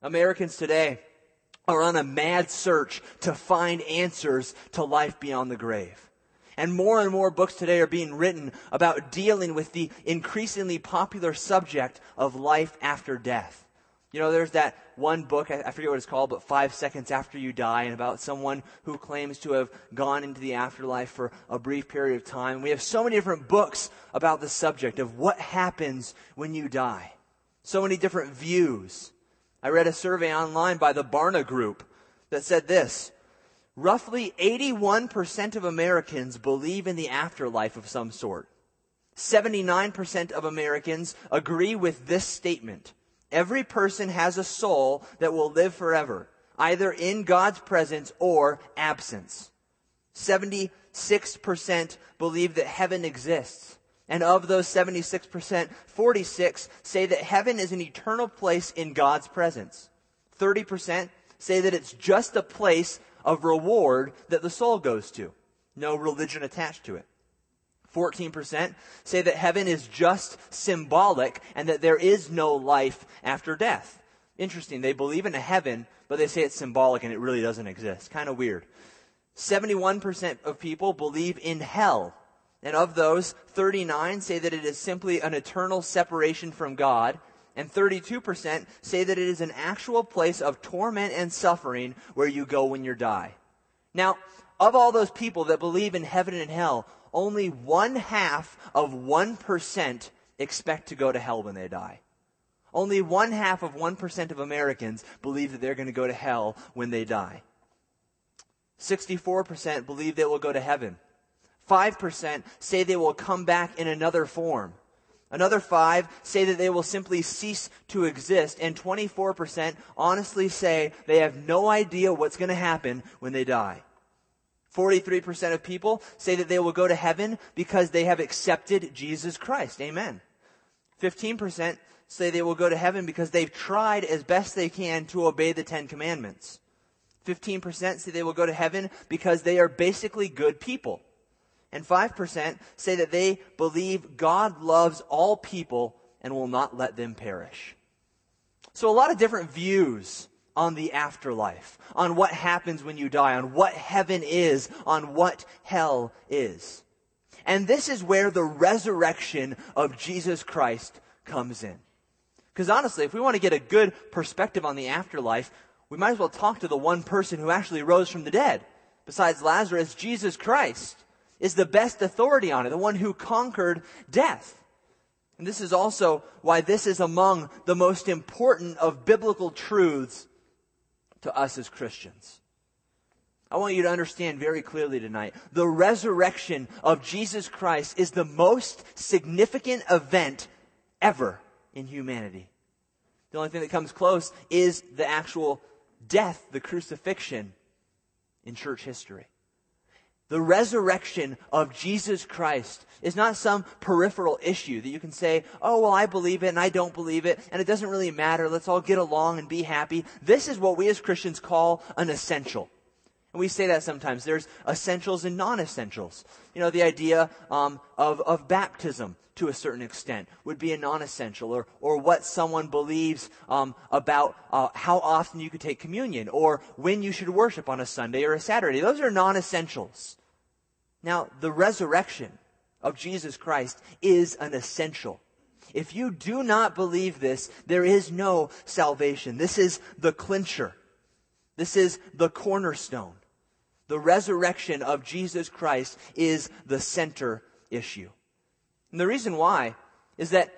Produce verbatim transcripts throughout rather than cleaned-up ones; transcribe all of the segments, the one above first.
Americans today are on a mad search to find answers to life beyond the grave. And more and more books today are being written about dealing with the increasingly popular subject of life after death. You know, there's that one book, I forget what it's called, but Five Seconds After You Die, and about someone who claims to have gone into the afterlife for a brief period of time. We have so many different books about the subject of what happens when you die. So many different views. I read a survey online by the Barna Group that said this: roughly eighty-one percent of Americans believe in the afterlife of some sort. seventy-nine percent of Americans agree with this statement: every person has a soul that will live forever, either in God's presence or absence. seventy-six percent believe that heaven exists. And of those seventy-six percent, forty-six say that heaven is an eternal place in God's presence. thirty percent say that it's just a place of reward that the soul goes to. No religion attached to it. fourteen percent say that heaven is just symbolic and that there is no life after death. Interesting, they believe in a heaven, but they say it's symbolic and it really doesn't exist. Kind of weird. seventy-one percent of people believe in hell. And of those, thirty-nine say that it is simply an eternal separation from God. And thirty-two percent say that it is an actual place of torment and suffering where you go when you die. Now, of all those people that believe in heaven and hell, only one half of one percent expect to go to hell when they die. Only one half of one percent of Americans believe that they're going to go to hell when they die. sixty-four percent believe they will go to heaven. five percent say they will come back in another form. Another five say that they will simply cease to exist. And twenty-four percent honestly say they have no idea what's going to happen when they die. forty-three percent of people say that they will go to heaven because they have accepted Jesus Christ. Amen. fifteen percent say they will go to heaven because they've tried as best they can to obey the Ten Commandments. fifteen percent say they will go to heaven because they are basically good people. And five percent say that they believe God loves all people and will not let them perish. So a lot of different views on the afterlife, on what happens when you die, on what heaven is, on what hell is. And this is where the resurrection of Jesus Christ comes in. Because honestly, if we want to get a good perspective on the afterlife, we might as well talk to the one person who actually rose from the dead. Besides Lazarus, Jesus Christ is the best authority on it, the one who conquered death. And this is also why this is among the most important of biblical truths to us as Christians. I want you to understand very clearly tonight, the resurrection of Jesus Christ is the most significant event ever in humanity. The only thing that comes close is the actual death, the crucifixion in church history. The resurrection of Jesus Christ is not some peripheral issue that you can say, oh, well, I believe it and I don't believe it, and it doesn't really matter. Let's all get along and be happy. This is what we as Christians call an essential. And we say that sometimes. There's essentials and non-essentials. You know, the idea um, of, of baptism, to a certain extent, would be a non-essential, or or what someone believes um, about uh, how often you could take communion, or when you should worship on a Sunday or a Saturday. Those are non-essentials. Now, the resurrection of Jesus Christ is an essential. If you do not believe this, there is no salvation. This is the clincher. This is the cornerstone. The resurrection of Jesus Christ is the center issue. And the reason why is that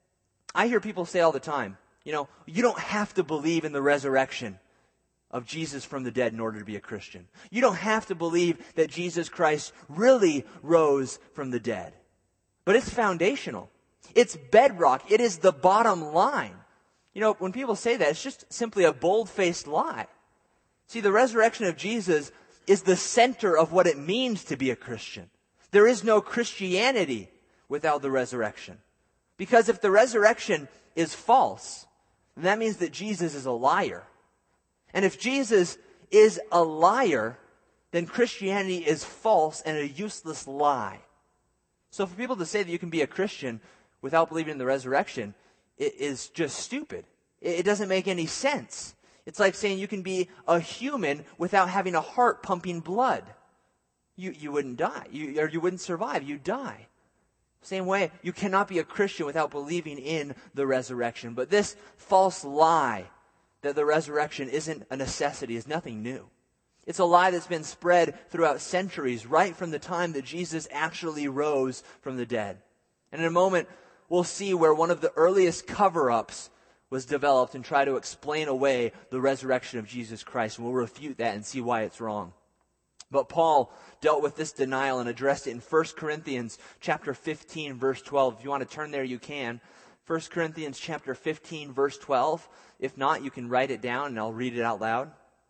I hear people say all the time, you know, you don't have to believe in the resurrection of Jesus from the dead in order to be a Christian. You don't have to believe that Jesus Christ really rose from the dead. But it's foundational. It's bedrock. It is the bottom line. You know, when people say that, it's just simply a bold-faced lie. See, the resurrection of Jesus is the center of what it means to be a Christian. There is no Christianity without the resurrection. Because if the resurrection is false, then that means that Jesus is a liar. And if Jesus is a liar, then Christianity is false and a useless lie. So for people to say that you can be a Christian without believing in the resurrection, it is just stupid. It doesn't make any sense. It's like saying you can be a human without having a heart pumping blood. You, you wouldn't die. You, or you wouldn't survive. You'd die. Same way, you cannot be a Christian without believing in the resurrection. But this false lie that the resurrection isn't a necessity is nothing new. It's a lie that's been spread throughout centuries, right from the time that Jesus actually rose from the dead. And in a moment, we'll see where one of the earliest cover-ups was developed and try to explain away the resurrection of Jesus Christ. And we'll refute that and see why it's wrong. But Paul dealt with this denial and addressed it in First Corinthians chapter fifteen, verse twelve. If you want to turn there, you can. First Corinthians chapter fifteen, verse twelve. If not, you can write it down and I'll read it out loud.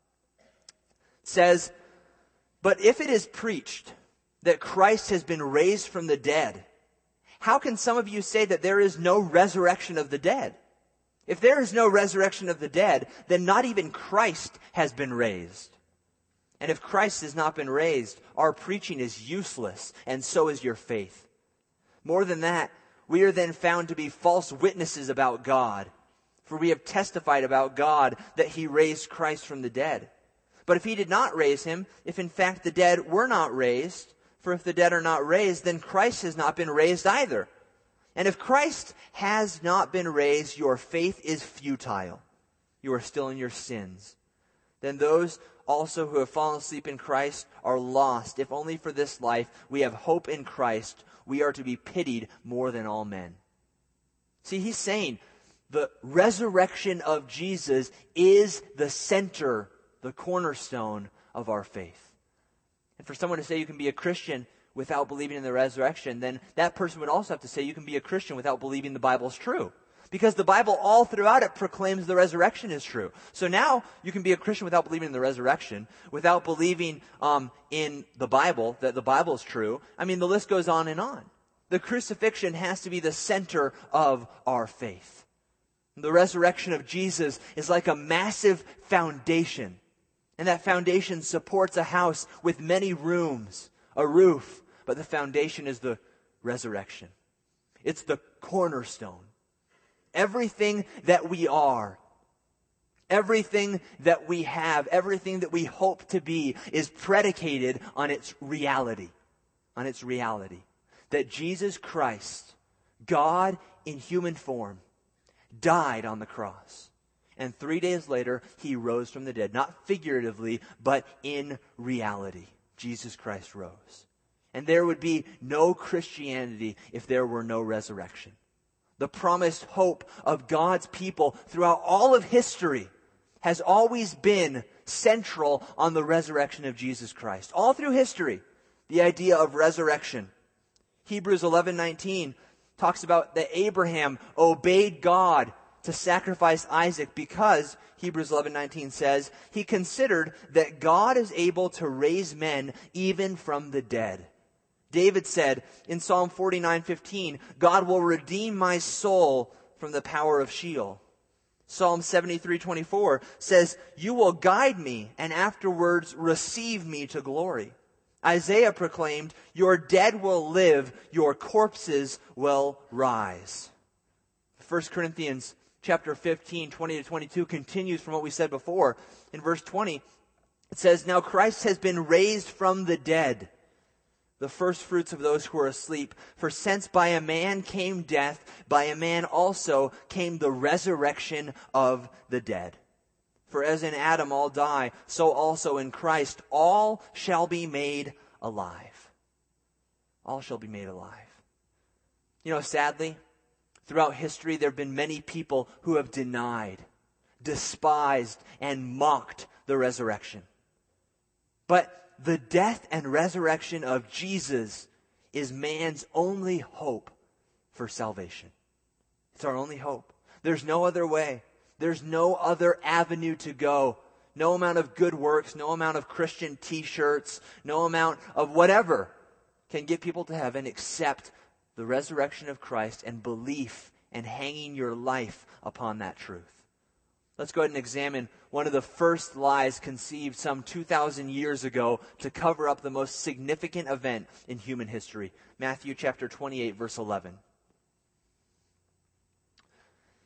It says, "But if it is preached that Christ has been raised from the dead, how can some of you say that there is no resurrection of the dead? If there is no resurrection of the dead, then not even Christ has been raised. And if Christ has not been raised, our preaching is useless, and so is your faith. More than that, we are then found to be false witnesses about God, for we have testified about God that he raised Christ from the dead. But if he did not raise him, if in fact the dead were not raised, for if the dead are not raised, then Christ has not been raised either. And if Christ has not been raised, your faith is futile. You are still in your sins. Then those also who have fallen asleep in Christ are lost. If only for this life we have hope in Christ, we are to be pitied more than all men." See, he's saying the resurrection of Jesus is the center, the cornerstone of our faith. And for someone to say you can be a Christian without believing in the resurrection, then that person would also have to say you can be a Christian without believing the Bible's true. Because the Bible all throughout it proclaims the resurrection is true. So now you can be a Christian without believing in the resurrection, without believing um, in the Bible, that the Bible is true. I mean, the list goes on and on. The crucifixion has to be the center of our faith. The resurrection of Jesus is like a massive foundation. And that foundation supports a house with many rooms, a roof. But the foundation is the resurrection. It's the cornerstone. Everything that we are, everything that we have, everything that we hope to be is predicated on its reality. On its reality. That Jesus Christ, God in human form, died on the cross. And three days later, he rose from the dead. Not figuratively, but in reality. Jesus Christ rose. And there would be no Christianity if there were no resurrection. The promised hope of God's people throughout all of history has always been central on the resurrection of Jesus Christ. All through history, the idea of resurrection. Hebrews eleven nineteen talks about that Abraham obeyed God to sacrifice Isaac because, Hebrews eleven nineteen says, he considered that God is able to raise men even from the dead. David said in Psalm forty-nine fifteen, God will redeem my soul from the power of Sheol. Psalm seventy-three twenty-four says, you will guide me and afterwards receive me to glory. Isaiah proclaimed, your dead will live, your corpses will rise. First Corinthians chapter fifteen, twenty to twenty-two continues from what we said before. In verse twenty, it says, now Christ has been raised from the dead, the first fruits of those who are asleep. For since by a man came death, by a man also came the resurrection of the dead. For as in Adam all die, so also in Christ all shall be made alive. All shall be made alive. You know, sadly, throughout history there have been many people who have denied, despised, and mocked the resurrection. But the death and resurrection of Jesus is man's only hope for salvation. It's our only hope. There's no other way. There's no other avenue to go. No amount of good works, no amount of Christian t-shirts, no amount of whatever can get people to heaven except the resurrection of Christ and belief and hanging your life upon that truth. Let's go ahead and examine one of the first lies conceived some two thousand years ago to cover up the most significant event in human history. Matthew chapter twenty-eight, verse eleven.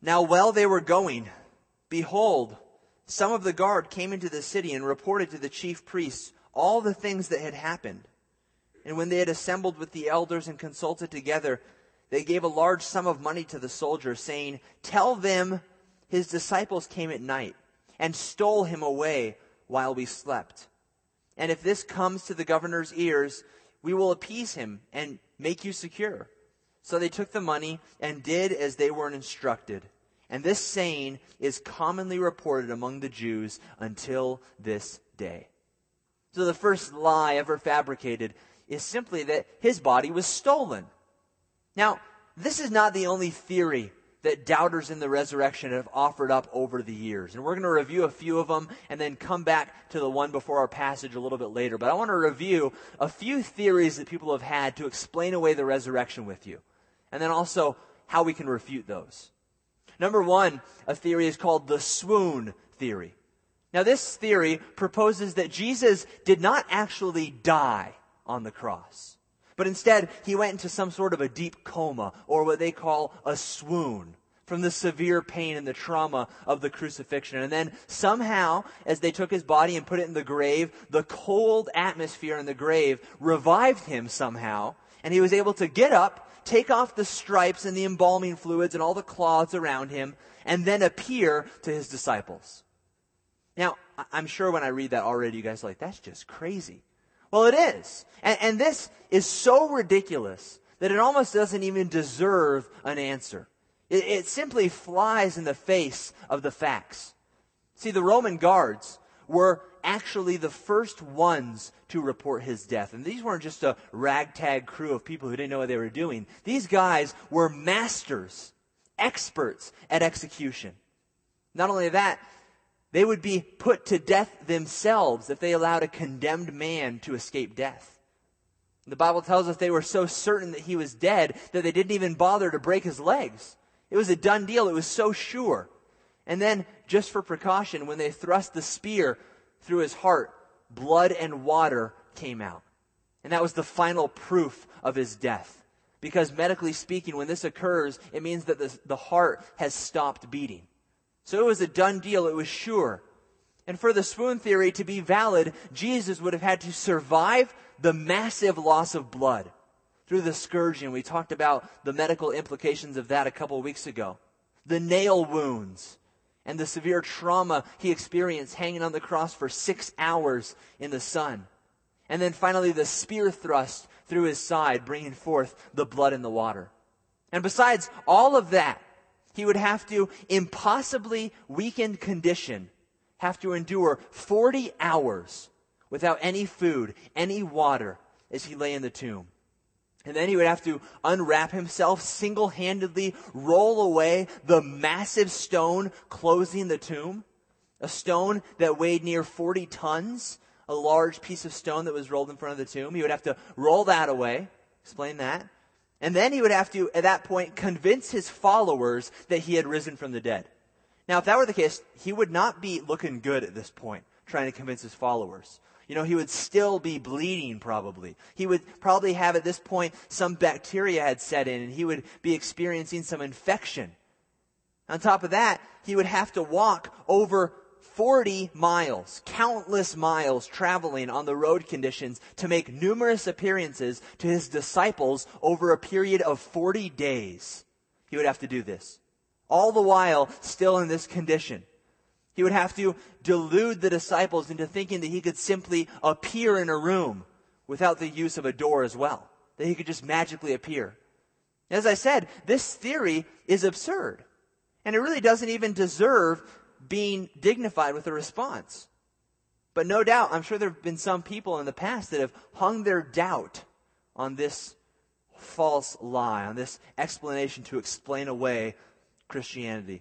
Now while they were going, behold, some of the guard came into the city and reported to the chief priests all the things that had happened. And when they had assembled with the elders and consulted together, they gave a large sum of money to the soldiers, saying, "Tell them his disciples came at night and stole him away while we slept. And if this comes to the governor's ears, we will appease him and make you secure." So they took the money and did as they were instructed. And this saying is commonly reported among the Jews until this day. So the first lie ever fabricated is simply that his body was stolen. Now, this is not the only theory that doubters in the resurrection have offered up over the years. And we're going to review a few of them and then come back to the one before our passage a little bit later. But I want to review a few theories that people have had to explain away the resurrection with you. And then also how we can refute those. Number one, a theory is called the swoon theory. Now, this theory proposes that Jesus did not actually die on the cross, but instead he went into some sort of a deep coma, or what they call a swoon, from the severe pain and the trauma of the crucifixion. And then somehow, as they took his body and put it in the grave, the cold atmosphere in the grave revived him somehow, and he was able to get up, take off the stripes and the embalming fluids and all the cloths around him, and then appear to his disciples. Now, I'm sure when I read that already, you guys are like, that's just crazy. Well, it is. And, and this is so ridiculous that it almost doesn't even deserve an answer. It, it simply flies in the face of the facts. See, the Roman guards were actually the first ones to report his death. And these weren't just a ragtag crew of people who didn't know what they were doing. These guys were masters, experts at execution. Not only that, they would be put to death themselves if they allowed a condemned man to escape death. The Bible tells us they were so certain that he was dead that they didn't even bother to break his legs. It was a done deal. It was so sure. And then, just for precaution, when they thrust the spear through his heart, blood and water came out. And that was the final proof of his death. Because medically speaking, when this occurs, it means that the, the heart has stopped beating. So it was a done deal. It was sure. And for the swoon theory to be valid, Jesus would have had to survive the massive loss of blood through the scourging. We talked about the medical implications of that a couple of weeks ago. The nail wounds and the severe trauma he experienced hanging on the cross for six hours in the sun. And then finally the spear thrust through his side, bringing forth the blood and the water. And besides all of that, he would have to, impossibly weakened condition, have to endure forty hours without any food, any water, as he lay in the tomb. And then he would have to unwrap himself, single-handedly roll away the massive stone closing the tomb. A stone that weighed near forty tons, a large piece of stone that was rolled in front of the tomb. He would have to roll that away, explain that. And then he would have to, at that point, convince his followers that he had risen from the dead. Now, if that were the case, he would not be looking good at this point, trying to convince his followers. You know, he would still be bleeding probably. He would probably have at this point some bacteria had set in and he would be experiencing some infection. On top of that, he would have to walk over forty miles, countless miles traveling on the road conditions to make numerous appearances to his disciples over a period of forty days. He would have to do this. All the while still in this condition. He would have to delude the disciples into thinking that he could simply appear in a room without the use of a door as well. That he could just magically appear. As I said, this theory is absurd. And it really doesn't even deserve being dignified with a response. But no doubt, I'm sure there have been some people in the past that have hung their doubt on this false lie, on this explanation to explain away Christianity.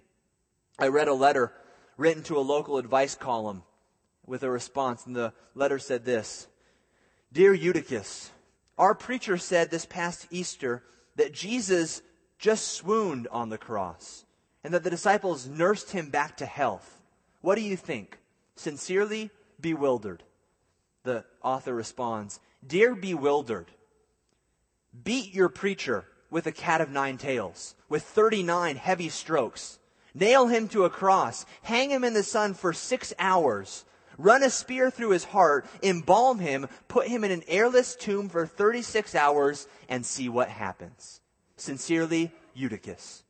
I read a letter written to a local advice column with a response, and the letter said this: "Dear Eutychus, our preacher said this past Easter that Jesus just swooned on the cross and that the disciples nursed him back to health. What do you think? Sincerely, Bewildered." The author responds, "Dear Bewildered, beat your preacher with a cat of nine tails, with thirty-nine heavy strokes. Nail him to a cross, hang him in the sun for six hours, run a spear through his heart, embalm him, put him in an airless tomb for thirty-six hours, and see what happens. Sincerely, Eutychus.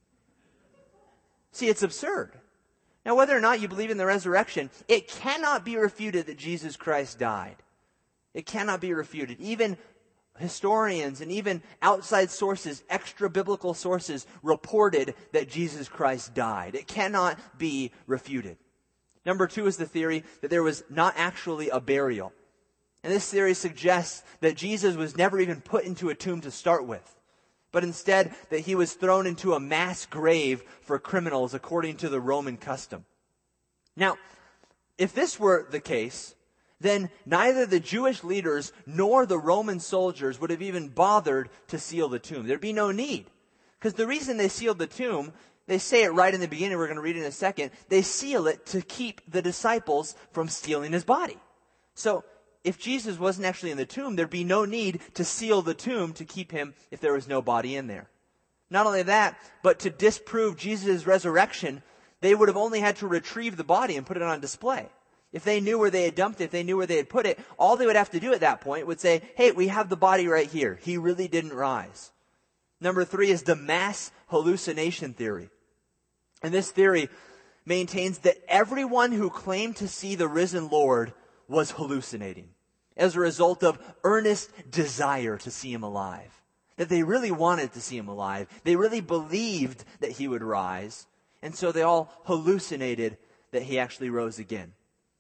See, it's absurd. Now, whether or not you believe in the resurrection, it cannot be refuted that Jesus Christ died. It cannot be refuted. Even historians and even outside sources, extra biblical sources, reported that Jesus Christ died. It cannot be refuted. Number two is the theory that there was not actually a burial. And this theory suggests that Jesus was never even put into a tomb to start with, but instead that he was thrown into a mass grave for criminals according to the Roman custom. Now, if this were the case, then neither the Jewish leaders nor the Roman soldiers would have even bothered to seal the tomb. There'd be no need. Because the reason they sealed the tomb, they say it right in the beginning, we're going to read it in a second, they seal it to keep the disciples from stealing his body. So, if Jesus wasn't actually in the tomb, there'd be no need to seal the tomb to keep him if there was no body in there. Not only that, but to disprove Jesus' resurrection, they would have only had to retrieve the body and put it on display. If they knew where they had dumped it, if they knew where they had put it, all they would have to do at that point would say, hey, we have the body right here. He really didn't rise. Number three is the mass hallucination theory. And this theory maintains that everyone who claimed to see the risen Lord was hallucinating as a result of earnest desire to see him alive. That they really wanted to see him alive. They really believed that he would rise. And so they all hallucinated that he actually rose again.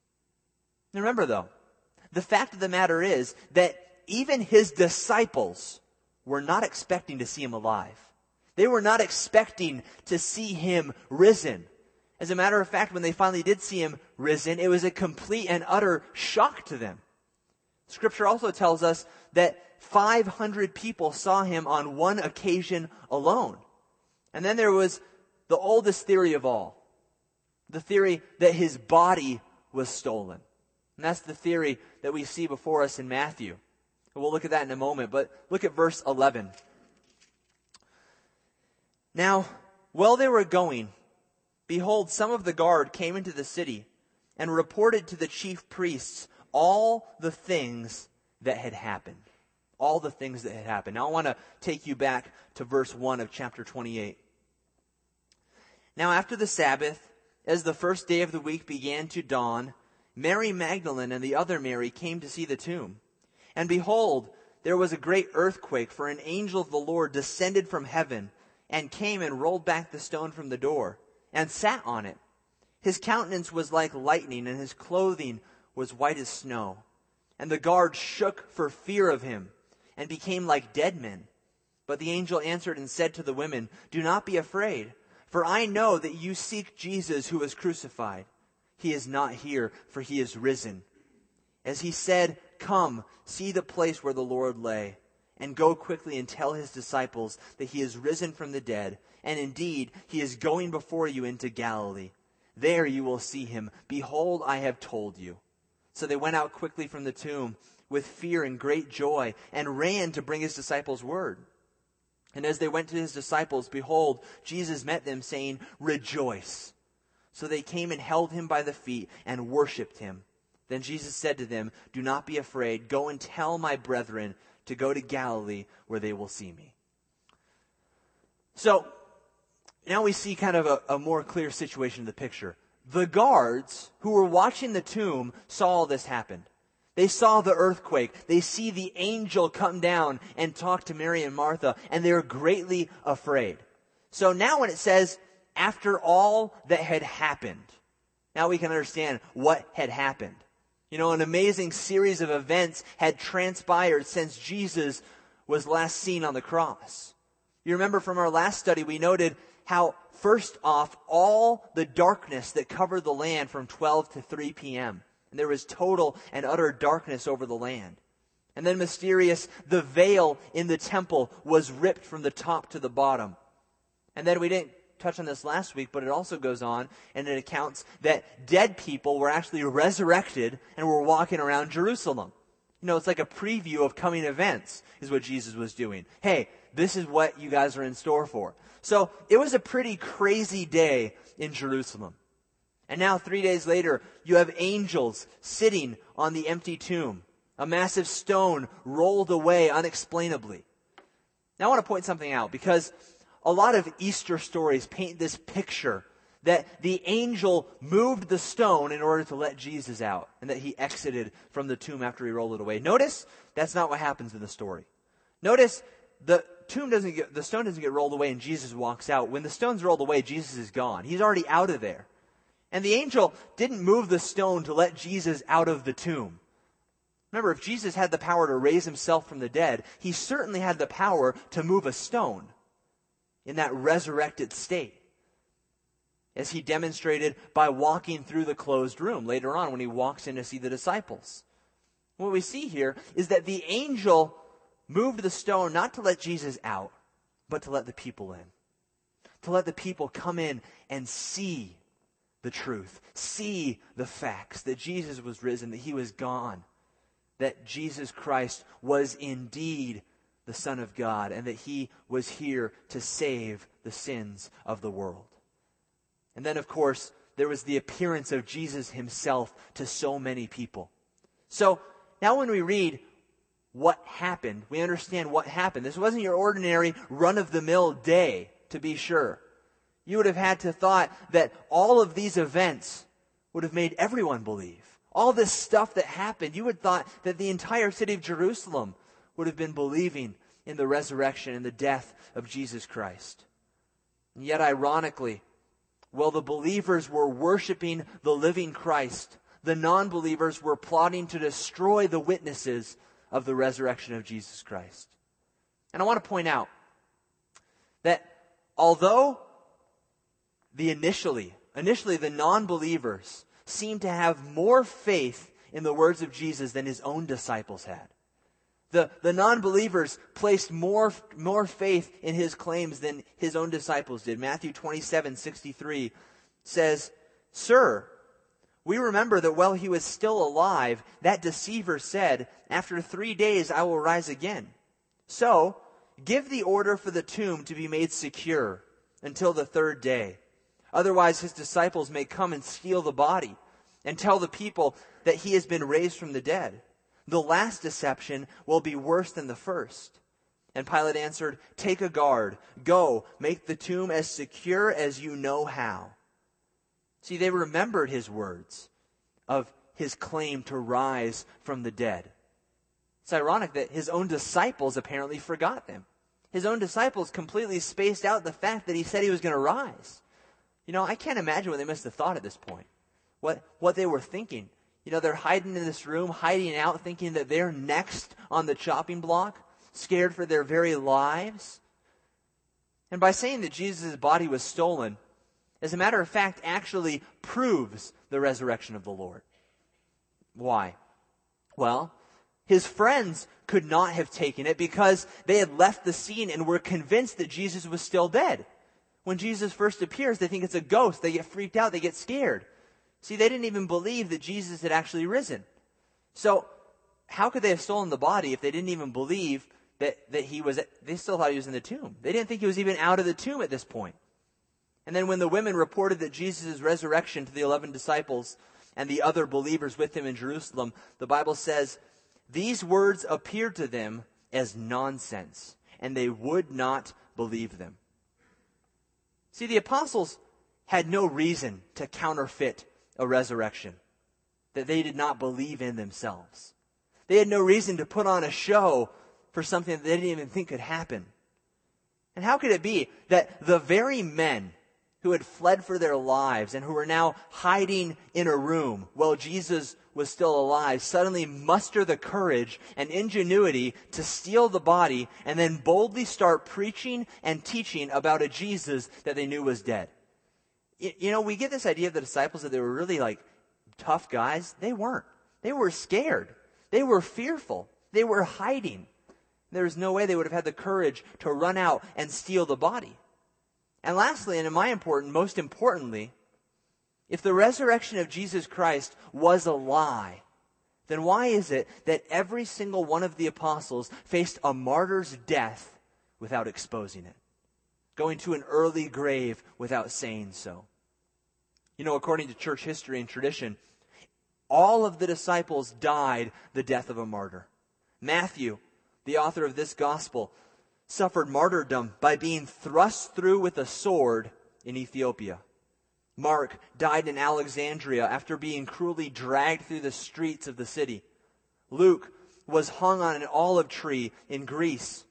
Now remember though, the fact of the matter is that even his disciples were not expecting to see him alive. They were not expecting to see him risen. As a matter of fact, when they finally did see him risen, it was a complete and utter shock to them. Scripture also tells us that five hundred people saw him on one occasion alone. And then there was the oldest theory of all, the theory that his body was stolen. And that's the theory that we see before us in Matthew. And we'll look at that in a moment, but look at verse eleven. Now, while they were going, behold, some of the guard came into the city and reported to the chief priests all the things that had happened. All the things that had happened. Now I want to take you back to verse one of chapter twenty-eight. Now after the Sabbath, as the first day of the week began to dawn, Mary Magdalene and the other Mary came to see the tomb. And behold, there was a great earthquake, for an angel of the Lord descended from heaven and came and rolled back the stone from the door and sat on it. His countenance was like lightning, and his clothing was white as snow. And the guard shook for fear of him and became like dead men. But the angel answered and said to the women, do not be afraid, for I know that you seek Jesus who was crucified. He is not here, for he is risen. As he said, come, see the place where the Lord lay, and go quickly and tell his disciples that he is risen from the dead, and indeed he is going before you into Galilee. There you will see him. Behold, I have told you. So they went out quickly from the tomb with fear and great joy, and ran to bring his disciples word. And as they went to his disciples, behold, Jesus met them, saying, rejoice. So they came and held him by the feet and worshipped him. Then Jesus said to them, do not be afraid. Go and tell my brethren to go to Galilee, where they will see me. So now we see kind of a, a more clear situation in the picture. The guards who were watching the tomb saw all this happen. They saw the earthquake. They see the angel come down and talk to Mary and Martha, and they're greatly afraid. So now when it says, after all that had happened, now we can understand what had happened. You know, an amazing series of events had transpired since Jesus was last seen on the cross. You remember from our last study, we noted how, first off, all the darkness that covered the land from twelve to three p.m., and there was total and utter darkness over the land. And then mysterious, the veil in the temple was ripped from the top to the bottom. And then we didn't touch on this last week, but it also goes on and it accounts that dead people were actually resurrected and were walking around Jerusalem. You know, it's like a preview of coming events is what Jesus was doing. Hey, this is what you guys are in store for. So it was a pretty crazy day in Jerusalem. And now three days later, you have angels sitting on the empty tomb. A massive stone rolled away unexplainably. Now I want to point something out, because a lot of Easter stories paint this picture that the angel moved the stone in order to let Jesus out, and that he exited from the tomb after he rolled it away. Notice that's not what happens in the story. Notice the tomb doesn't get, the stone doesn't get rolled away and Jesus walks out. When the stone's rolled away, Jesus is gone. He's already out of there. And the angel didn't move the stone to let Jesus out of the tomb. Remember, if Jesus had the power to raise himself from the dead, he certainly had the power to move a stone in that resurrected state, as he demonstrated by walking through the closed room later on when he walks in to see the disciples. What we see here is that the angel moved the stone not to let Jesus out, but to let the people in. To let the people come in and see the truth, see the facts, that Jesus was risen, that he was gone, that Jesus Christ was indeed the Son of God, and that he was here to save the sins of the world. And then, of course, there was the appearance of Jesus himself to so many people. So now when we read what happened, we understand what happened. This wasn't your ordinary run-of-the-mill day, to be sure. You would have had to thought that all of these events would have made everyone believe. All this stuff that happened, you would have thought that the entire city of Jerusalem would have been believing in the resurrection and the death of Jesus Christ. And yet, ironically, while the believers were worshiping the living Christ, the non-believers were plotting to destroy the witnesses of the resurrection of Jesus Christ. And I want to point out that although the initially, initially the non-believers seemed to have more faith in the words of Jesus than his own disciples had. The, the non-believers placed more, more faith in his claims than his own disciples did. Matthew twenty-seven sixty-three says, "Sir, we remember that while he was still alive, that deceiver said, 'After three days I will rise again.' So, give the order for the tomb to be made secure until the third day. Otherwise his disciples may come and steal the body and tell the people that he has been raised from the dead. The last deception will be worse than the first." And Pilate answered, "Take a guard. Go, make the tomb as secure as you know how." See, they remembered his words of his claim to rise from the dead. It's ironic that his own disciples apparently forgot them. His own disciples completely spaced out the fact that he said he was going to rise. You know, I can't imagine what they must have thought at this point. What, what they were thinking. You know, they're hiding in this room, hiding out, thinking that they're next on the chopping block, scared for their very lives. And by saying that Jesus' body was stolen, as a matter of fact, actually proves the resurrection of the Lord. Why? Well, his friends could not have taken it because they had left the scene and were convinced that Jesus was still dead. When Jesus first appears, they think it's a ghost. They get freaked out. They get scared. See, they didn't even believe that Jesus had actually risen. So, how could they have stolen the body if they didn't even believe that, that he was, they still thought he was in the tomb. They didn't think he was even out of the tomb at this point. And then when the women reported that Jesus' resurrection to the eleven disciples and the other believers with him in Jerusalem, the Bible says, these words appeared to them as nonsense, and they would not believe them. See, the apostles had no reason to counterfeit a resurrection that they did not believe in themselves. They had no reason to put on a show for something that they didn't even think could happen. And how could it be that the very men who had fled for their lives and who were now hiding in a room while Jesus was still alive suddenly muster the courage and ingenuity to steal the body and then boldly start preaching and teaching about a Jesus that they knew was dead? You know, we get this idea of the disciples that they were really like tough guys. They weren't. They were scared. They were fearful. They were hiding. There was no way they would have had the courage to run out and steal the body. And lastly, and in my important, most importantly, if the resurrection of Jesus Christ was a lie, then why is it that every single one of the apostles faced a martyr's death without exposing it, going to an early grave without saying so. You know, according to church history and tradition, all of the disciples died the death of a martyr. Matthew, the author of this gospel, suffered martyrdom by being thrust through with a sword in Ethiopia. Mark died in Alexandria after being cruelly dragged through the streets of the city. Luke was hung on an olive tree in Greece.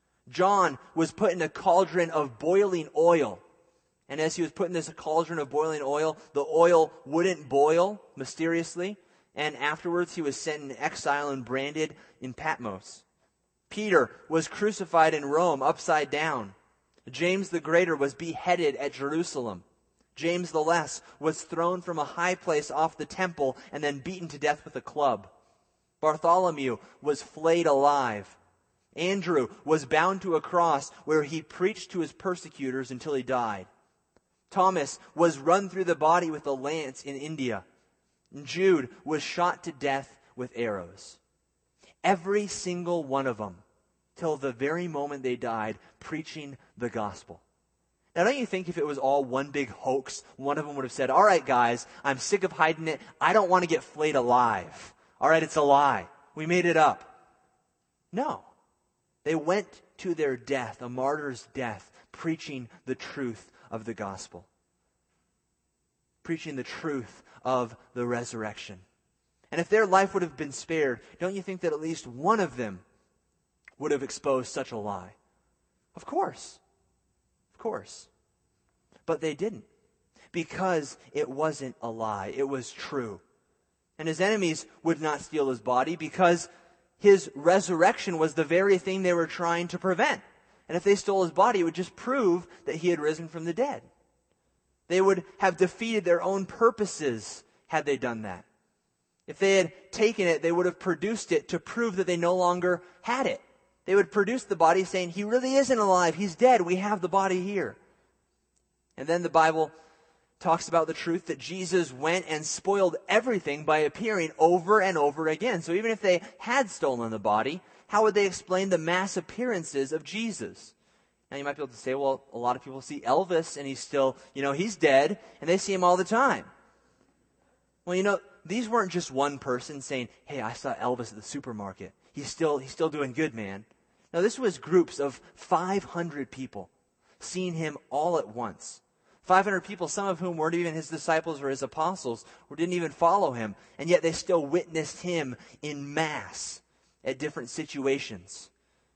John was put in a cauldron of boiling oil. And as he was put in this cauldron of boiling oil, the oil wouldn't boil mysteriously. And afterwards he was sent in exile and branded in Patmos. Peter was crucified in Rome upside down. James the Greater was beheaded at Jerusalem. James the Less was thrown from a high place off the temple and then beaten to death with a club. Bartholomew was flayed alive. Andrew was bound to a cross where he preached to his persecutors until he died. Thomas was run through the body with a lance in India. And Jude was shot to death with arrows. Every single one of them, till the very moment they died, preaching the gospel. Now, don't you think if it was all one big hoax, one of them would have said, all right, guys, I'm sick of hiding it. I don't want to get flayed alive. All right, it's a lie. We made it up. No. They went to their death, a martyr's death, preaching the truth of the gospel. Preaching the truth of the resurrection. And if their life would have been spared, don't you think that at least one of them would have exposed such a lie? Of course. Of course. But they didn't. Because it wasn't a lie. It was true. And his enemies would not steal his body because his resurrection was the very thing they were trying to prevent. And if they stole his body, it would just prove that he had risen from the dead. They would have defeated their own purposes had they done that. If they had taken it, they would have produced it to prove that they no longer had it. They would produce the body saying, he really isn't alive. He's dead. We have the body here. And then the Bible talks about the truth that Jesus went and spoiled everything by appearing over and over again. So even if they had stolen the body, how would they explain the mass appearances of Jesus? Now you might be able to say, well, a lot of people see Elvis and he's still, you know, he's dead and they see him all the time. Well, you know, these weren't just one person saying, hey, I saw Elvis at the supermarket. He's still, he's still doing good, man. No, this was groups of five hundred people seeing him all at once. five hundred people, some of whom weren't even his disciples or his apostles, or didn't even follow him, and yet they still witnessed him in mass at different situations.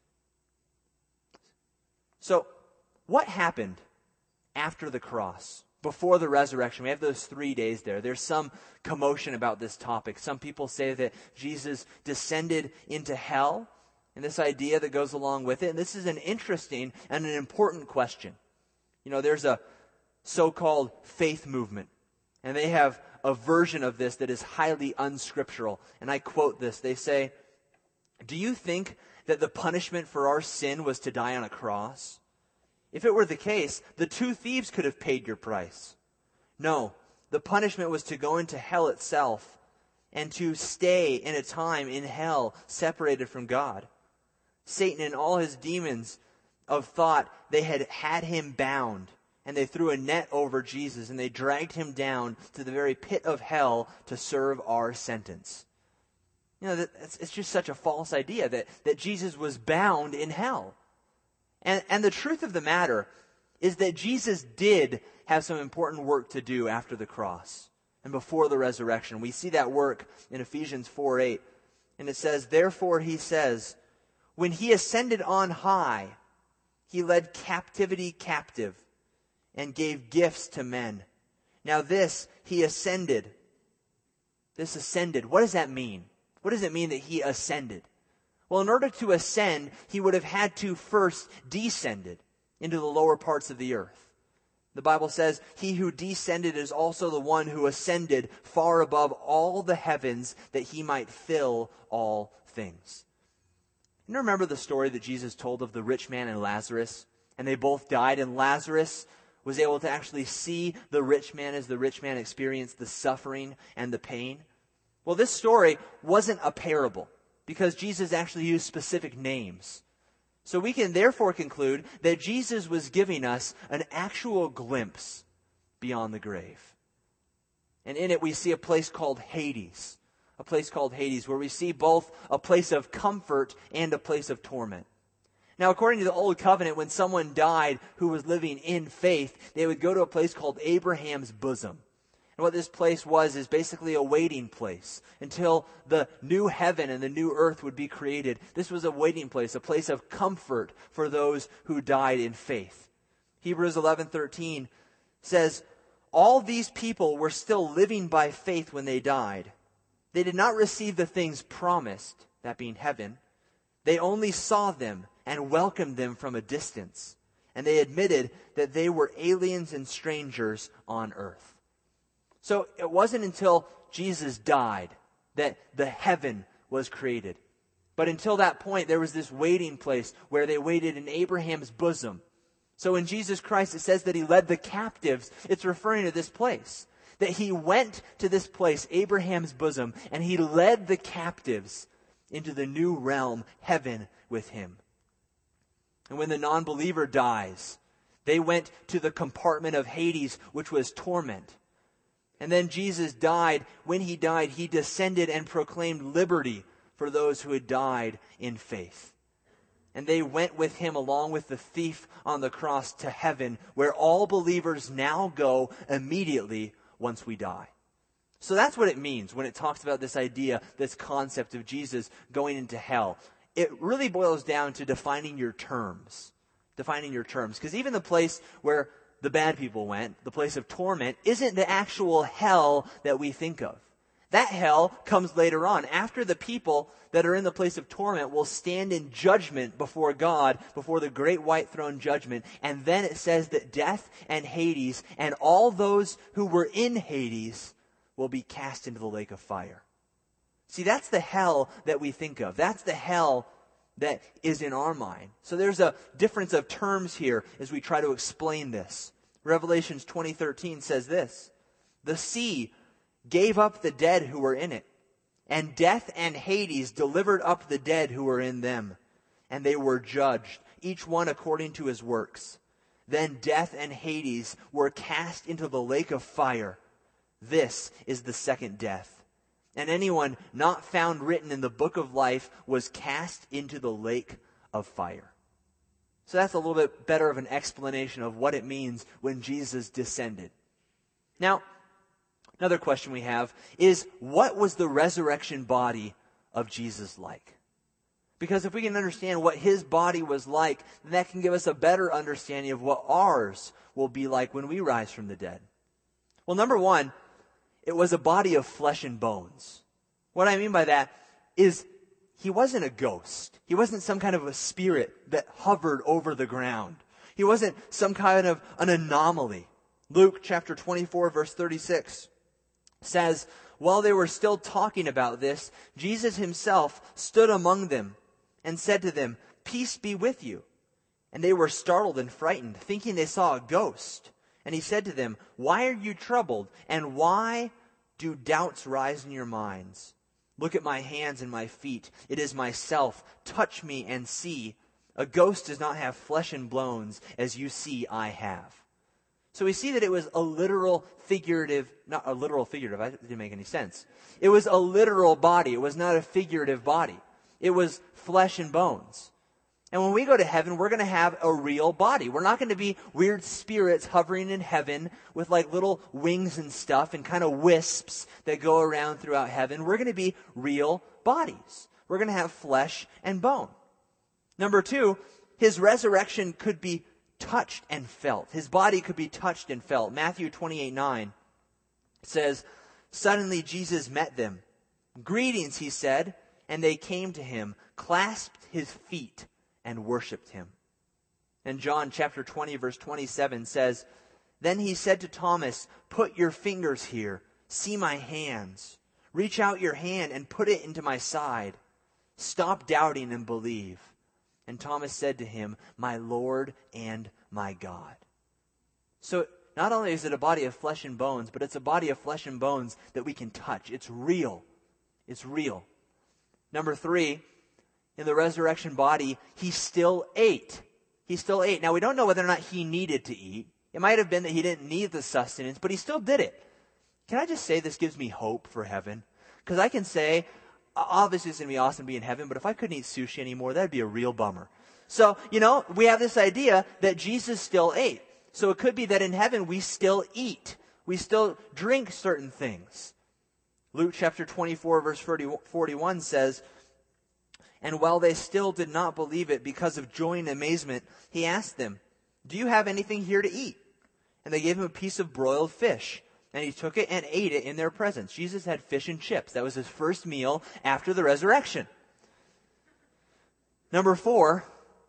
So, what happened after the cross? Before the resurrection, we have those three days there. There's some commotion about this topic. Some people say that Jesus descended into hell, and this idea that goes along with it. And this is an interesting and an important question. You know, there's a so-called faith movement, and they have a version of this that is highly unscriptural. And I quote this. They say, do you think that the punishment for our sin was to die on a cross? If it were the case, the two thieves could have paid your price. No, the punishment was to go into hell itself and to stay in a time in hell separated from God. Satan and all his demons of thought, they had had him bound, and they threw a net over Jesus and they dragged him down to the very pit of hell to serve our sentence. You know, it's, it's just such a false idea that, that Jesus was bound in hell. And, and the truth of the matter is that Jesus did have some important work to do after the cross and before the resurrection. We see that work in Ephesians four eight. And it says, therefore he says, when he ascended on high, he led captivity captive and gave gifts to men. Now this, he ascended. This ascended. What does that mean? What does it mean that he ascended? Well, in order to ascend, he would have had to first descended into the lower parts of the earth. The Bible says, he who descended is also the one who ascended far above all the heavens that he might fill all things. You remember the story that Jesus told of the rich man and Lazarus? And they both died, and Lazarus was able to actually see the rich man as the rich man experienced the suffering and the pain. Well, this story wasn't a parable, because Jesus actually used specific names. So we can therefore conclude that Jesus was giving us an actual glimpse beyond the grave. And in it we see a place called Hades. A place called Hades where we see both a place of comfort and a place of torment. Now, according to the Old Covenant, when someone died who was living in faith, they would go to a place called Abraham's bosom. And what this place was is basically a waiting place until the new heaven and the new earth would be created. This was a waiting place, a place of comfort for those who died in faith. Hebrews eleven thirteen says, all these people were still living by faith when they died. They did not receive the things promised, that being heaven. They only saw them and welcomed them from a distance. And they admitted that they were aliens and strangers on earth. So it wasn't until Jesus died that the heaven was created. But until that point, there was this waiting place where they waited in Abraham's bosom. So in Jesus Christ, it says that he led the captives. It's referring to this place. That he went to this place, Abraham's bosom, and he led the captives into the new realm, heaven, with him. And when the non-believer dies, they went to the compartment of Hades, which was torment. And then Jesus died. When he died, he descended and proclaimed liberty for those who had died in faith. And they went with him along with the thief on the cross to heaven, where all believers now go immediately once we die. So that's what it means when it talks about this idea, this concept of Jesus going into hell. It really boils down to defining your terms. Defining your terms. Because even the place where the bad people went, the place of torment, isn't the actual hell that we think of. That hell comes later on. After the people that are in the place of torment will stand in judgment before God, before the great white throne judgment. And then it says that death and Hades and all those who were in Hades will be cast into the lake of fire. See, that's the hell that we think of. That's the hell that is in our mind. So there's a difference of terms here as we try to explain this. Revelations twenty thirteen says this, the sea gave up the dead who were in it, and death and Hades delivered up the dead who were in them, and they were judged, each one according to his works. Then death and Hades were cast into the lake of fire. This is the second death. And anyone not found written in the book of life was cast into the lake of fire. So that's a little bit better of an explanation of what it means when Jesus descended. Now, another question we have is, what was the resurrection body of Jesus like? Because if we can understand what his body was like, then that can give us a better understanding of what ours will be like when we rise from the dead. Well, number one, it was a body of flesh and bones. What I mean by that is he wasn't a ghost. He wasn't some kind of a spirit that hovered over the ground. He wasn't some kind of an anomaly. Luke chapter twenty-four, verse thirty-six says, while they were still talking about this, Jesus himself stood among them and said to them, peace be with you. And they were startled and frightened, thinking they saw a ghost. And he said to them, why are you troubled? And why do doubts rise in your minds? Look at my hands and my feet. It is myself. Touch me and see. A ghost does not have flesh and bones, as you see I have. So we see that it was a literal figurative, not a literal figurative, that didn't make any sense. It was a literal body. It was not a figurative body. It was flesh and bones. And when we go to heaven, we're going to have a real body. We're not going to be weird spirits hovering in heaven with like little wings and stuff and kind of wisps that go around throughout heaven. We're going to be real bodies. We're going to have flesh and bone. Number two, his resurrection could be touched and felt. His body could be touched and felt. Matthew twenty-eight nine says, suddenly Jesus met them. Greetings, he said, and they came to him, clasped his feet, and worshipped him. And John chapter twenty, verse twenty-seven says, then he said to Thomas, put your fingers here, see my hands. Reach out your hand and put it into my side. Stop doubting and believe. And Thomas said to him, my Lord and my God. So not only is it a body of flesh and bones, but it's a body of flesh and bones that we can touch. It's real. It's real. Number three, in the resurrection body, he still ate. He still ate. Now, we don't know whether or not he needed to eat. It might have been that he didn't need the sustenance, but he still did it. Can I just say this gives me hope for heaven? Because I can say, obviously it's going to be awesome to be in heaven, but if I couldn't eat sushi anymore, that'd be a real bummer. So, you know, we have this idea that Jesus still ate. So it could be that in heaven we still eat. We still drink certain things. Luke chapter twenty-four verse forty-one says, "And while they still did not believe it because of joy and amazement, he asked them, 'Do you have anything here to eat?' And they gave him a piece of broiled fish. And he took it and ate it in their presence." Jesus had fish and chips. That was his first meal after the resurrection. Number four,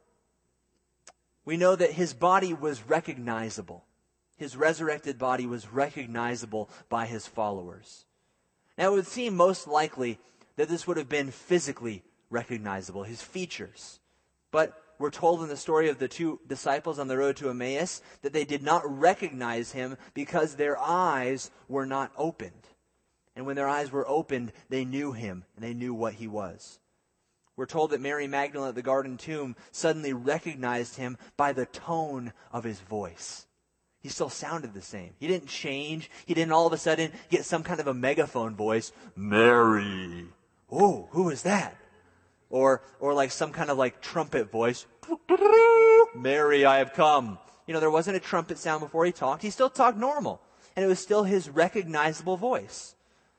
we know that his body was recognizable. His resurrected body was recognizable by his followers. Now, it would seem most likely that this would have been physically recognizable, his features. But we're told in the story of the two disciples on the road to Emmaus that they did not recognize him because their eyes were not opened. And when their eyes were opened, they knew him and they knew what he was. We're told that Mary Magdalene at the garden tomb suddenly recognized him by the tone of his voice. He still sounded the same. He didn't change. He didn't all of a sudden get some kind of a megaphone voice. "Mary." Oh, who is that? Or or like some kind of like trumpet voice. "Mary, I have come." You know, there wasn't a trumpet sound before he talked. He still talked normal. And it was still his recognizable voice.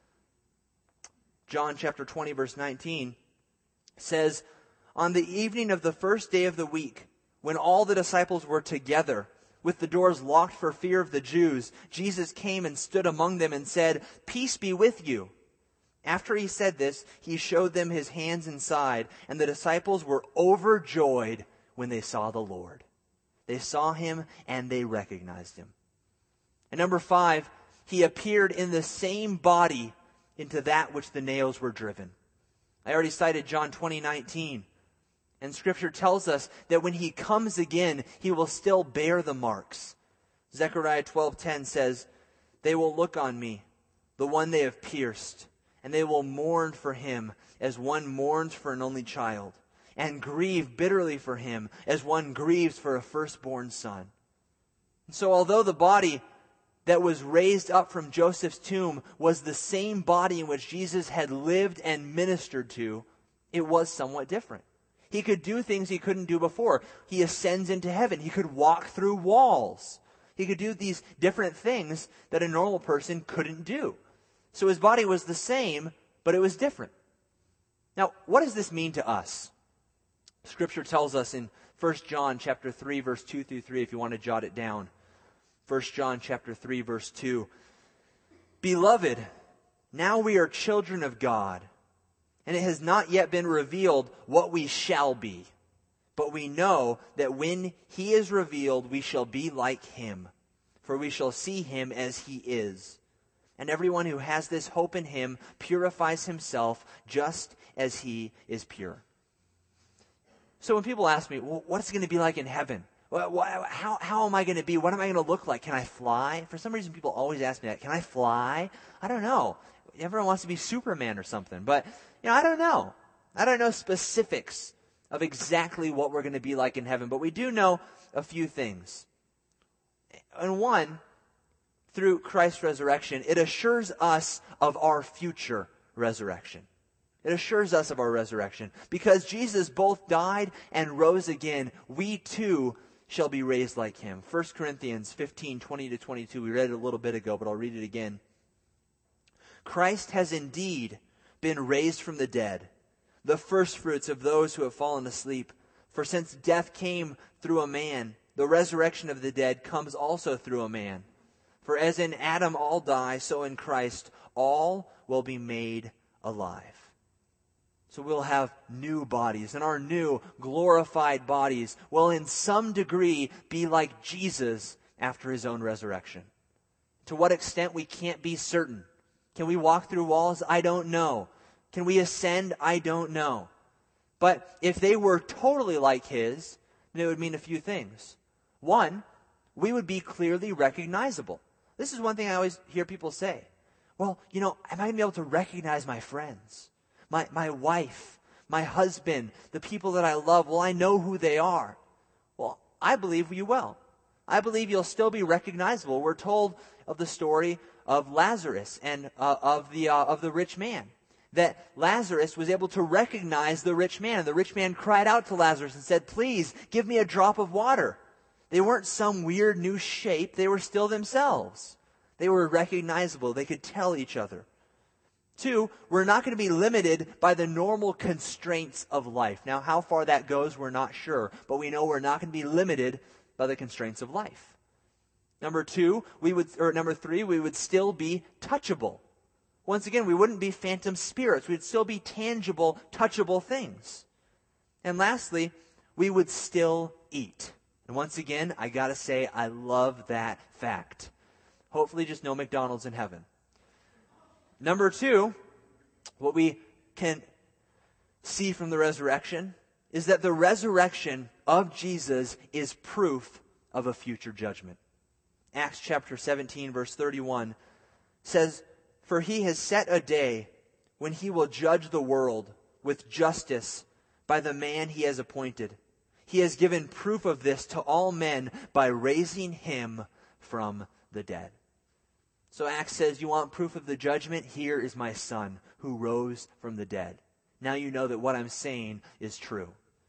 John chapter twenty verse nineteen says, "On the evening of the first day of the week, when all the disciples were together, with the doors locked for fear of the Jews, Jesus came and stood among them and said, 'Peace be with you.' After he said this, he showed them his hands and side, and the disciples were overjoyed when they saw the Lord." They saw him and they recognized him. And number five, he appeared in the same body into that which the nails were driven. I already cited John twenty nineteen. And Scripture tells us that when he comes again, he will still bear the marks. Zechariah twelve ten says, "They will look on me, the one they have pierced, and they will mourn for him as one mourns for an only child, and grieve bitterly for him as one grieves for a firstborn son." And so although the body that was raised up from Joseph's tomb was the same body in which Jesus had lived and ministered to, it was somewhat different. He could do things he couldn't do before. He ascends into heaven. He could walk through walls. He could do these different things that a normal person couldn't do. So his body was the same, but it was different. Now, what does this mean to us? Scripture tells us in First John chapter three, verse two through three, if you want to jot it down. First John chapter three, verse two. "Beloved, now we are children of God, and it has not yet been revealed what we shall be. But we know that when he is revealed, we shall be like him, for we shall see him as he is. And everyone who has this hope in him purifies himself just as he is pure." So when people ask me, well, what's it going to be like in heaven? How, how am I going to be? What am I going to look like? Can I fly? For some reason, people always ask me that. Can I fly? I don't know. Everyone wants to be Superman or something. But, you know, I don't know. I don't know specifics of exactly what we're going to be like in heaven. But we do know a few things. And one, through Christ's resurrection, it assures us of our future resurrection. It assures us of our resurrection. Because Jesus both died and rose again, we too shall be raised like him. First Corinthians fifteen, twenty to twenty-two. We read it a little bit ago, but I'll read it again. "Christ has indeed been raised from the dead, the firstfruits of those who have fallen asleep. For since death came through a man, the resurrection of the dead comes also through a man. For as in Adam all die, so in Christ all will be made alive." So we'll have new bodies, and our new glorified bodies will in some degree be like Jesus after his own resurrection. To what extent, we can't be certain. Can we walk through walls? I don't know. Can we ascend? I don't know. But if they were totally like his, then it would mean a few things. One, we would be clearly recognizable. This is one thing I always hear people say. Well, you know, am I going to be able to recognize my friends? My my wife, my husband, the people that I love, will I know who they are? Well, I believe you will. I believe you'll still be recognizable. We're told of the story of Lazarus and uh, of the uh, of the rich man, that Lazarus was able to recognize the rich man. And the rich man cried out to Lazarus and said, "Please, give me a drop of water." They weren't some weird new shape. They were still themselves. They were recognizable. They could tell each other. Two, we're not going to be limited by the normal constraints of life. Now, how far that goes, we're not sure. But we know we're not going to be limited by the constraints of life. Number two, we would, or number three, we would still be touchable. Once again, we wouldn't be phantom spirits. We'd still be tangible, touchable things. And lastly, we would still eat. And once again, I gotta say, I love that fact. Hopefully just no McDonald's in heaven. Number two, what we can see from the resurrection is that the resurrection of Jesus is proof of a future judgment. Acts chapter seventeen, verse thirty-one says, "For he has set a day when he will judge the world with justice by the man he has appointed. He has given proof of this to all men by raising him from the dead." So Acts says, you want proof of the judgment? Here is my son who rose from the dead. Now you know that what I'm saying is true.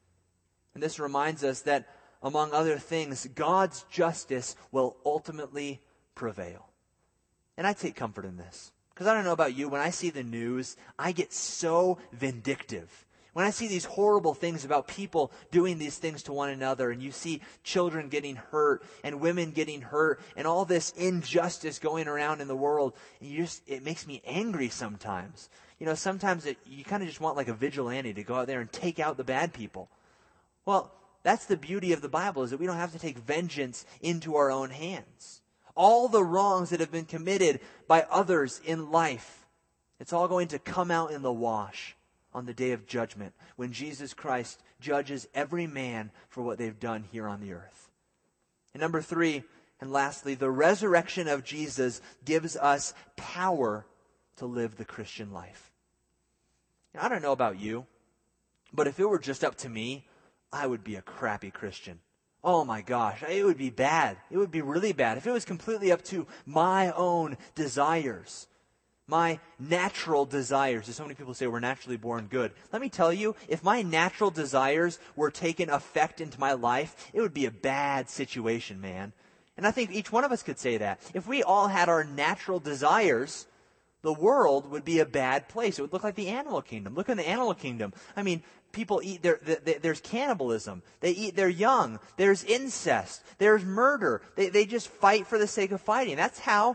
And this reminds us that, among other things, God's justice will ultimately prevail. And I take comfort in this. Because I don't know about you, when I see the news, I get so vindictive. When I see these horrible things about people doing these things to one another, and you see children getting hurt and women getting hurt and all this injustice going around in the world, and you just, it makes me angry sometimes. You know, sometimes it, you kind of just want like a vigilante to go out there and take out the bad people. Well, that's the beauty of the Bible, is that we don't have to take vengeance into our own hands. All the wrongs that have been committed by others in life, it's all going to come out in the wash on the day of judgment, when Jesus Christ judges every man for what they've done here on the earth. And number three, and lastly, the resurrection of Jesus gives us power to live the Christian life. Now, I don't know about you, but if it were just up to me, I would be a crappy Christian. Oh my gosh, it would be bad. It would be really bad. If it was completely up to my own desires, my natural desires. As so many people say, we're naturally born good. Let me tell you, if my natural desires were taking effect into my life, it would be a bad situation, man. And I think each one of us could say that. If we all had our natural desires, the world would be a bad place. It would look like the animal kingdom. Look in the animal kingdom. I mean, people eat their, their, there's cannibalism. They eat their young. There's incest. There's murder. They, they just fight for the sake of fighting. That's how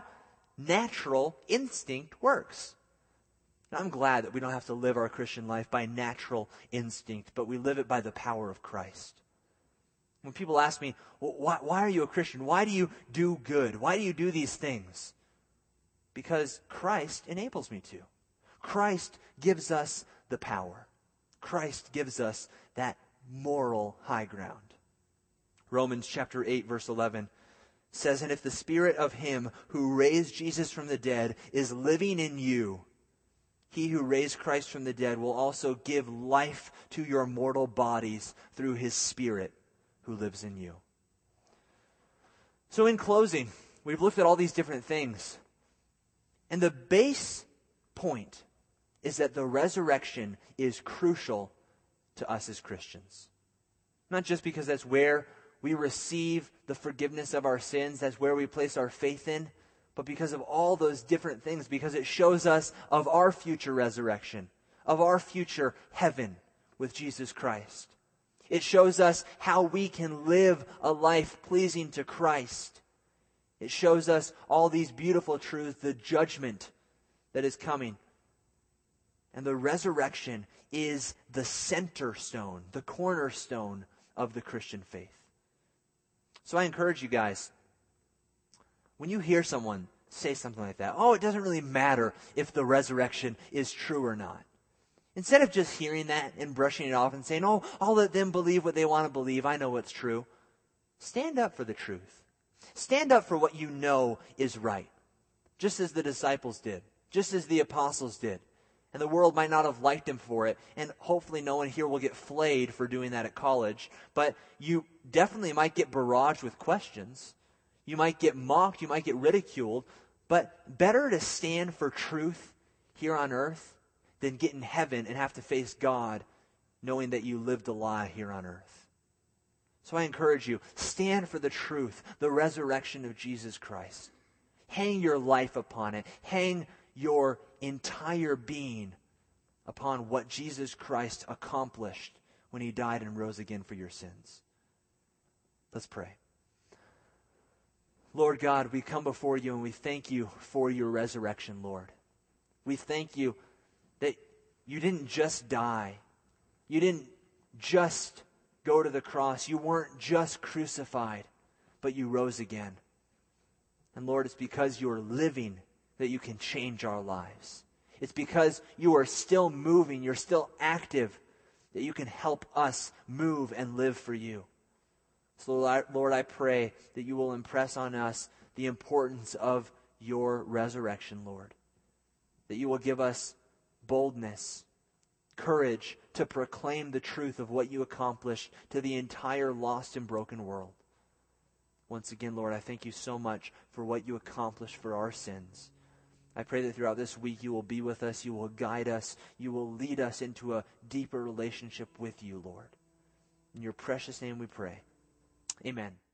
natural instinct works. And I'm glad that we don't have to live our Christian life by natural instinct, but we live it by the power of Christ. When people ask me, well, why, why are you a Christian? Why do you do good? Why do you do these things? Because Christ enables me to. Christ gives us the power. Christ gives us that moral high ground. Romans chapter eight, verse eleven says, "And if the Spirit of him who raised Jesus from the dead is living in you, he who raised Christ from the dead will also give life to your mortal bodies through his Spirit who lives in you." So in closing, we've looked at all these different things. And the base point is that the resurrection is crucial to us as Christians. Not just because that's where we receive the forgiveness of our sins, that's where we place our faith in, but because of all those different things, because it shows us of our future resurrection, of our future heaven with Jesus Christ. It shows us how we can live a life pleasing to Christ. It shows us all these beautiful truths, the judgment that is coming. And the resurrection is the center stone, the cornerstone of the Christian faith. So I encourage you guys, when you hear someone say something like that, oh, it doesn't really matter if the resurrection is true or not. Instead of just hearing that and brushing it off and saying, oh, I'll let them believe what they want to believe, I know what's true. Stand up for the truth. Stand up for what you know is right, just as the disciples did, just as the apostles did. And the world might not have liked him for it. And hopefully no one here will get flayed for doing that at college. But you definitely might get barraged with questions. You might get mocked. You might get ridiculed. But better to stand for truth here on earth than get in heaven and have to face God knowing that you lived a lie here on earth. So I encourage you, stand for the truth, the resurrection of Jesus Christ. Hang your life upon it. Hang your entire being upon what Jesus Christ accomplished when he died and rose again for your sins. Let's pray. Lord God, we come before you and we thank you for your resurrection, Lord. We thank you that you didn't just die. You didn't just go to the cross. You weren't just crucified, but you rose again. And Lord, it's because you are living that you can change our lives. It's because you are still moving, you're still active, that you can help us move and live for you. So Lord, I pray that you will impress on us the importance of your resurrection, Lord. That you will give us boldness, courage to proclaim the truth of what you accomplished to the entire lost and broken world. Once again, Lord, I thank you so much for what you accomplished for our sins. I pray that throughout this week you will be with us, you will guide us, you will lead us into a deeper relationship with you, Lord. In your precious name we pray. Amen.